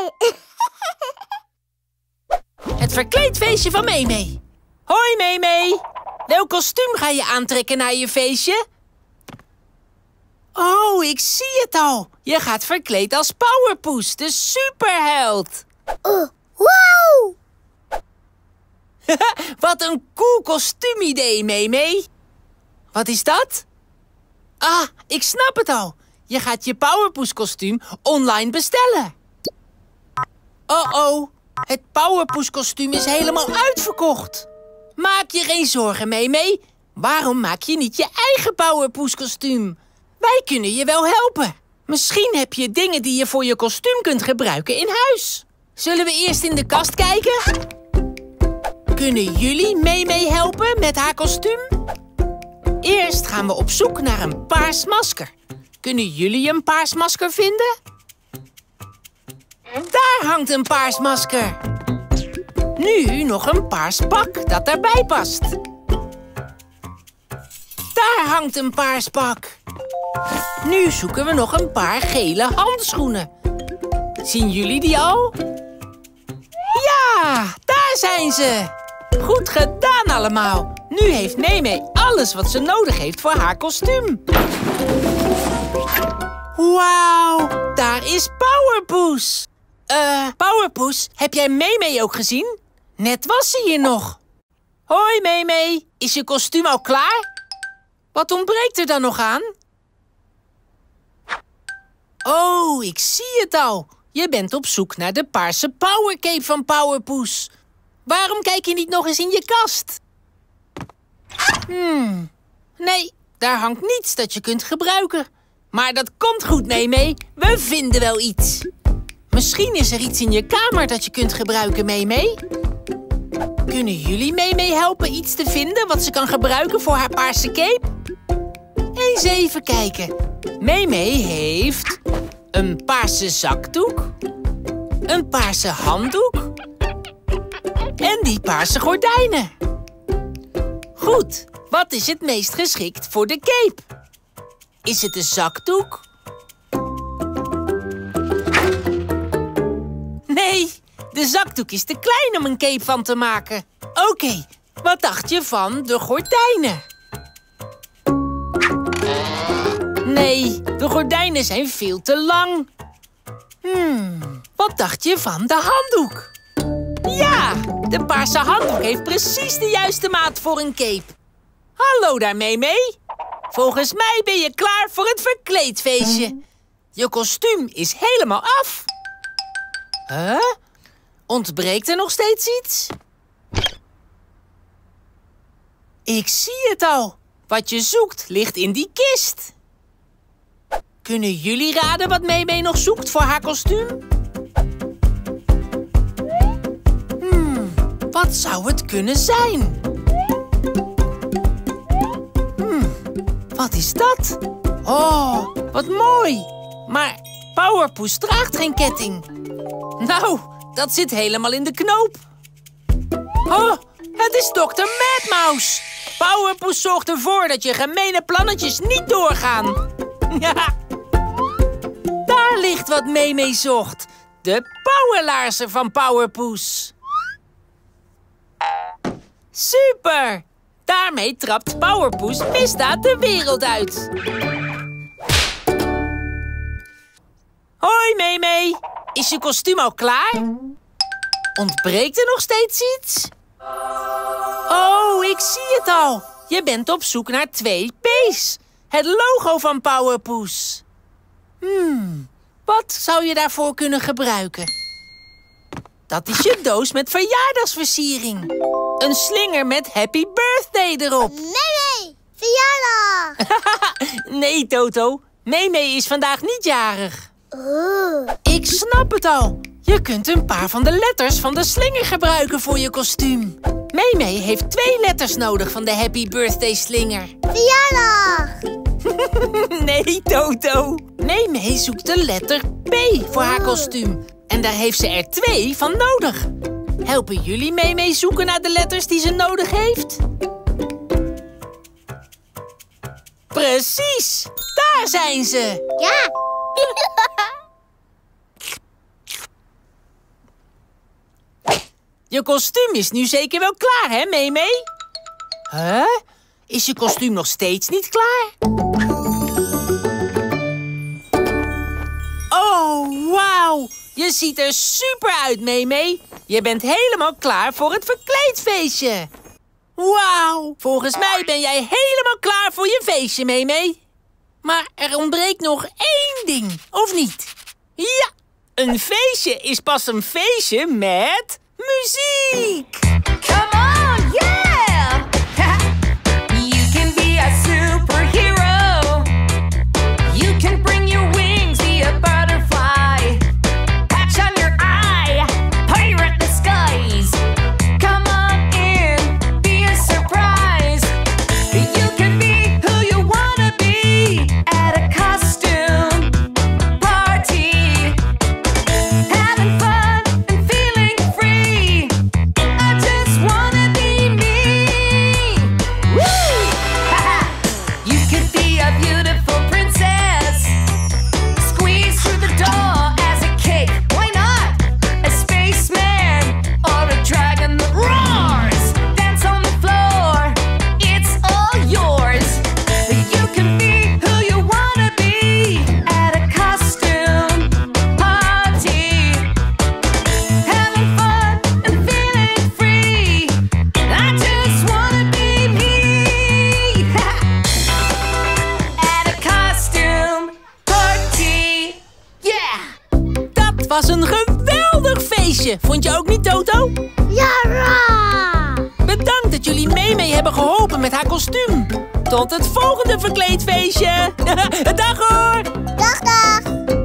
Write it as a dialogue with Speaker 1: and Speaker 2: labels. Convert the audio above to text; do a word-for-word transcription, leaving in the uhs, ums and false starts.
Speaker 1: Het verkleedfeestje van Meme. Hoi Meme. Welk kostuum ga je aantrekken naar je feestje? Oh, ik zie het al. Je gaat verkleed als Powerpoes, de superheld.
Speaker 2: Oh, wauw!
Speaker 1: Wat een cool kostuumidee, Meme. Wat is dat? Ah, ik snap het al. Je gaat je Powerpoes kostuum online bestellen. Oh-oh, het Powerpoes kostuum is helemaal uitverkocht. Maak je geen zorgen, Meme. Waarom maak je niet je eigen Powerpoes kostuum? Wij kunnen je wel helpen. Misschien heb je dingen die je voor je kostuum kunt gebruiken in huis. Zullen we eerst in de kast kijken? Kunnen jullie Meme helpen met haar kostuum? Eerst gaan we op zoek naar een paars masker. Kunnen jullie een paars masker vinden? Daar hangt een paars masker. Nu nog een paars pak dat daarbij past. Daar hangt een paars pak. Nu zoeken we nog een paar gele handschoenen. Zien jullie die al? Ja, daar zijn ze. Goed gedaan allemaal. Nu heeft Meme alles wat ze nodig heeft voor haar kostuum. Wauw, daar is Powerpoes. Eh, uh, Powerpoes, heb jij Meme ook gezien? Net was ze hier nog. Hoi Meme, is je kostuum al klaar? Wat ontbreekt er dan nog aan? Oh, ik zie het al. Je bent op zoek naar de paarse powercape van Powerpoes. Waarom kijk je niet nog eens in je kast? Hmm, nee, daar hangt niets dat je kunt gebruiken. Maar dat komt goed, Meme. We vinden wel iets. Misschien is er iets in je kamer dat je kunt gebruiken, Meme. Kunnen jullie Meme helpen iets te vinden wat ze kan gebruiken voor haar paarse cape? Eens even kijken. Meme heeft een paarse zakdoek, een paarse handdoek en die paarse gordijnen. Goed, wat is het meest geschikt voor de cape? Is het de zakdoek? Nee, de zakdoek is te klein om een cape van te maken. Oké, okay, wat dacht je van de gordijnen? Nee, de gordijnen zijn veel te lang. Hmm, wat dacht je van de handdoek? Ja, de paarse handdoek heeft precies de juiste maat voor een cape. Hallo daar, Meme. Volgens mij ben je klaar voor het verkleedfeestje. Je kostuum is helemaal af. Huh? Ontbreekt er nog steeds iets? Ik zie het al. Wat je zoekt ligt in die kist. Kunnen jullie raden wat Meme nog zoekt voor haar kostuum? Hmm, wat zou het kunnen zijn? Hmm, wat is dat? Oh, wat mooi. Maar Powerpoes draagt geen ketting. Nou, dat zit helemaal in de knoop. Oh, het is dokter Madmouse. Powerpoes zorgt ervoor dat je gemene plannetjes niet doorgaan. Ja. Daar ligt wat Meme zocht. De powerlaarzen van Powerpoes. Super! Daarmee trapt Powerpoes misdaad de wereld uit. Hoi Meme, is je kostuum al klaar? Ontbreekt er nog steeds iets? Oh, ik zie het al. Je bent op zoek naar twee P's. Het logo van Powerpoes. Hmm, wat zou je daarvoor kunnen gebruiken? Dat is je doos met verjaardagsversiering. Een slinger met Happy Birthday erop.
Speaker 2: Nee, nee, verjaardag.
Speaker 1: Nee, Toto. Meme is vandaag niet jarig.
Speaker 2: Oh.
Speaker 1: Ik snap het al. Je kunt een paar van de letters van de slinger gebruiken voor je kostuum. Meme heeft twee letters nodig van de Happy Birthday slinger.
Speaker 2: Verjaardag.
Speaker 1: Nee, Toto. Meme zoekt de letter P voor haar kostuum. En daar heeft ze er twee van nodig. Helpen jullie Meme zoeken naar de letters die ze nodig heeft? Precies! Daar zijn ze!
Speaker 2: Ja!
Speaker 1: Je kostuum is nu zeker wel klaar, hè, Meme? Huh? Is je kostuum nog steeds niet klaar? Oh, wauw! Je ziet er super uit, Meme. Je bent helemaal klaar voor het verkleedfeestje. Wauw! Volgens mij ben jij helemaal klaar voor je feestje, Meme. Maar er ontbreekt nog één ding, of niet? Ja, een feestje is pas een feestje met muziek.
Speaker 3: Come on, yeah! You can be a superhero. You can bring your wings, be a butterfly. Patch on your eye, pirate the skies. Come on in, be a surprise. You can be who you wanna be at a costume party. Having fun and feeling free. I just wanna be me. Woo! You could be a beautiful princess. Squeeze through the door as a cake. Why not? A spaceman or a dragon that roars. Dance on the floor. It's all yours. You can be who you wanna be at a costume party. Having fun and feeling free. I just wanna be me. At a costume party. Yeah!
Speaker 1: Dat was een geweldig feestje. Vond je ook niet, Toto?
Speaker 2: Jara!
Speaker 1: Bedankt dat jullie Meme hebben geholpen met haar kostuum. Tot het volgende verkleedfeestje. Dag hoor!
Speaker 2: Dag, dag!